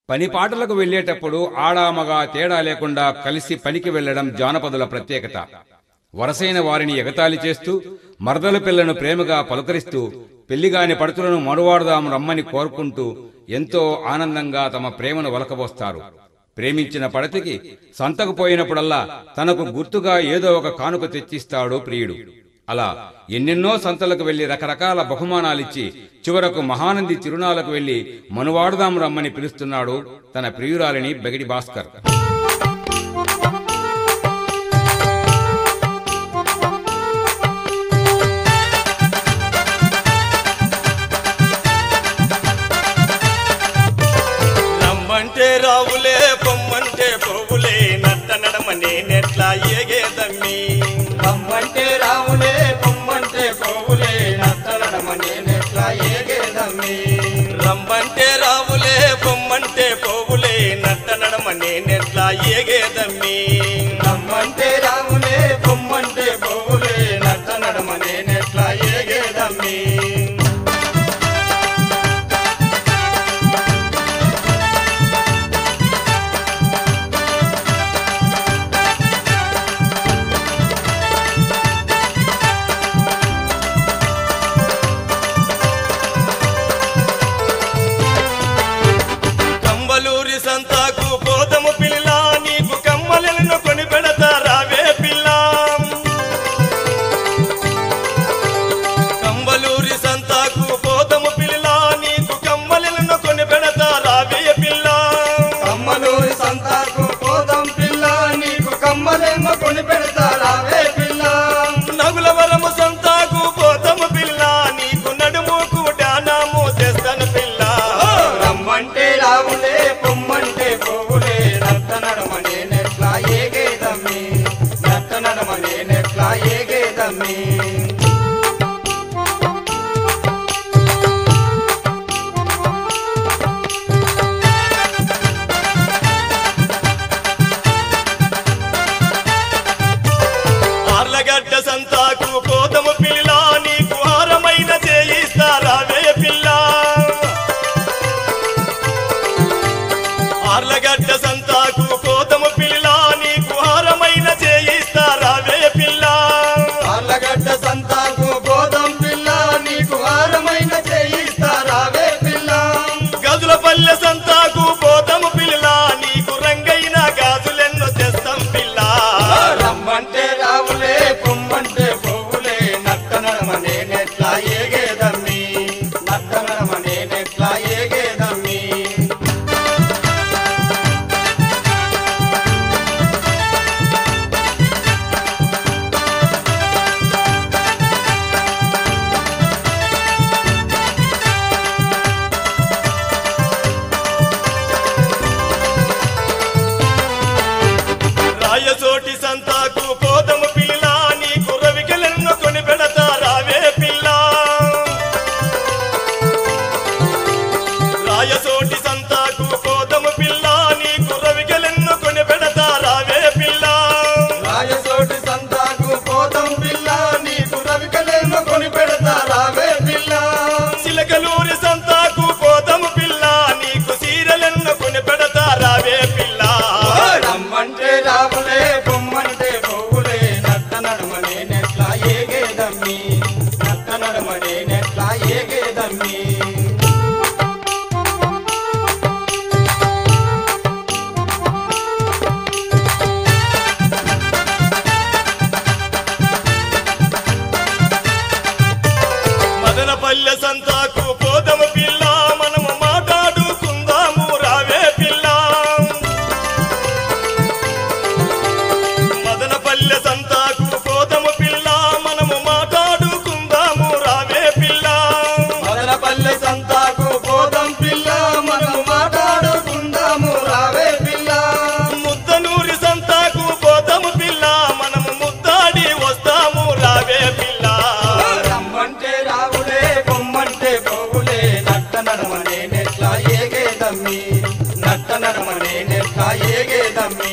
పనిపాటలకు వెళ్లేటప్పుడు ఆడామగా తేడా లేకుండా కలిసి పనికి వెళ్లడం జానపదుల ప్రత్యేకత. వరసైన వారిని ఎగతాళి చేస్తూ, మరదల పిల్లను ప్రేమగా పలుకరిస్తూ, పెళ్లిగాని పడుతులను మనువాడుదాం రమ్మని కోరుకుంటూ ఎంతో ఆనందంగా తమ ప్రేమను వలకబోస్తారు. ప్రేమించిన పడతికి సంతకు పోయినప్పుడల్లా తనకు గుర్తుగా ఏదో ఒక కానుక తెచ్చిస్తాడు ప్రియుడు. అలా ఎన్నెన్నో సంతలకు వెళ్లి రకరకాల బహుమానాలిచ్చి చివరకు మహానంది తిరునాలకు వెళ్లి మనువాడుదాం రమ్మని పిలుస్తున్నాడు తన ప్రియురాలిని బెగిడి భాస్కర్. రమ్మంటే రావులే పొమ్మంటే పోవులే నట్ట నడమనే నెట్లా ఏగేదమ్మి. రమ్మంటే రావులే పొమ్మంటే పోవులే నట్ట నడమనే నెట్లా ఏగేదమ్మి. రమ్మంటే రావులే పొమ్మంటే పోవులే నట్ట నడమనే నెట్లా ఏగేదమ్మి. రమ్మంటే రావులే పొమ్మంటే పోవులే నట్ట నడమనే నెట్లా ఏగేదమ్మి. కంబలూరి సంతాకు పోదము పిల్ల నీకు కమ్మలను కొని పెడతా రావే పిల్ల. కంబలూరి సంతాకు పోదము పిల్ల నీకు కమ్మలను కొని పెడతా రావే పిల్ల. కమ్మలూరి సంతాకు పోదాం పిల్ల నీకు కమ్మలేమో కొని పెడతా రావే పిల్ల. నగులవరము సంతాకు పోదము పిల్ల నీకు నడుముకు డానాము తెస్తాను పిల్ల. రమ్మంటే రావులే పొమ్మంటే పోవులే నట్ట నడమనే నెట్లా ఏగేదమ్మి. నట్ట నడమనే నెట్లా ఏగేదమ్మి. ఆర్లగడ్డ సంతాకు పోదము పిల్ల నీకు హారమైన చేయిస్తా రావే పిల్ల. ఆర్లగడ్డ సంతాకు పోదము పిల్ల నీకు హారమైన చేయిస్తా రావే పిల్ల. ఆళ్ళగడ్డ సంతాకు పోదాం పిల్ల నీకు హారమైన చేయిస్తా రావే పిల్ల. గజుల పల్లె సంతాకు పోదము పిల్ల నీకు రంగైన గాజులెన్నో తెస్తాం పిల్ల. రమ్మంటే రావులే పొమ్మంటే పోవులే నట్ట నడమనే నెట్లా ఏగేదమ్మి. నట్ట నడమనే నెట్లా ఏగేదమ్మి. రాయచోటి సంతాకు పోదము పిల్ల నీకు రవికెలెన్నో కొని పెడతా రావే పిల్ల. రాయచోటి సంతాకు పోదము పిల్ల నీకు రవికెలెన్నో కొని పెడతా రావే పిల్ల. రాయచోటి సంతాకు పోదాం పిల్ల నీకు రవికలేమో కొని పెడతా రావే పిల్ల. చిలకలూరి సంతాకు పోదము పిల్ల నీకు సీరలెన్నో కొని పెడతా రావే పిల్ల. రమ్మంటే రావులే పొమ్మంటే పోవులే నట్ట నడమనే నెట్లా ఏగేదమ్మి. నట్ట నడమనే నెట్లా ఏగేదమ్మి. మదనపల్లె సంతాకు పోదము పిల్ల మనము మాట్లాడుకుందాము రావే పిల్ల. మదనపల్లె సంతాకు పోదము పిల్ల మనము మాట్లాడుకుందాము రావే పిల్ల. మదనపల్లె సంతాకు పోదాం పిల్ల మనము మాట్లాడుకుందాము రావే పిల్ల. ముద్దనూరి సంతాకు పోదము పిల్ల మనము ముద్దాడి వస్తాము రావే పిల్ల. రమ్మంటే రావులే పొమ్మంటే పోవులే నట్ట నడమనే నెట్లా ఏగేదమ్మి. నట్ట నడమనే నెట్లా ఏగేదమ్మి.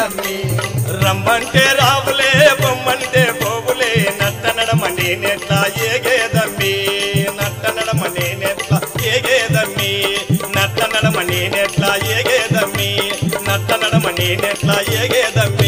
దమ్మి రమ్మంటే రావులే బొమ్మంటే పోవులే నట్టనడమ నేనెట్లా ఏగేదమ్మి నట్టనడమ నేనెట్లా ఏగేదమ్మి నట్టనడమ నేనెట్లా ఏగేదమ్మి నట్టనడమ నేనెట్లా ఏగేదమ్మి